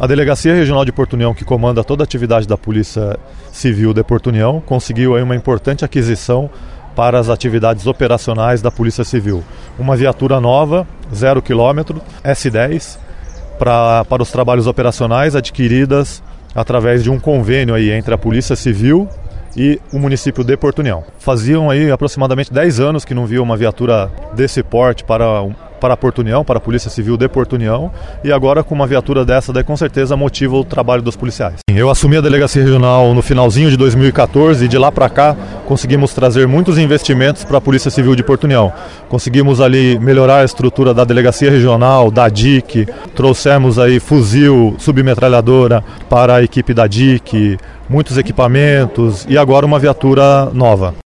A Delegacia Regional de Porto União, que comanda toda a atividade da Polícia Civil de Porto União, conseguiu aí uma importante aquisição para as atividades operacionais da Polícia Civil. Uma viatura nova, 0 km, S10, para os trabalhos operacionais adquiridas através de um convênio aí entre a Polícia Civil e o município de Porto União. Faziam aí aproximadamente 10 anos que não via uma viatura desse porte para Porto União, para a Polícia Civil de Porto União, e agora com uma viatura dessa, daí com certeza motiva o trabalho dos policiais. Eu assumi a Delegacia Regional no finalzinho de 2014 e de lá para cá conseguimos trazer muitos investimentos para a Polícia Civil de Porto União. Conseguimos ali melhorar a estrutura da Delegacia Regional, da DIC, trouxemos aí fuzil, submetralhadora para a equipe da DIC, muitos equipamentos e agora uma viatura nova.